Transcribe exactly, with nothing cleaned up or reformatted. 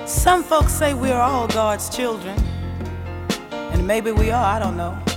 Some folks say we're all God's children, and maybe we are, I don't know.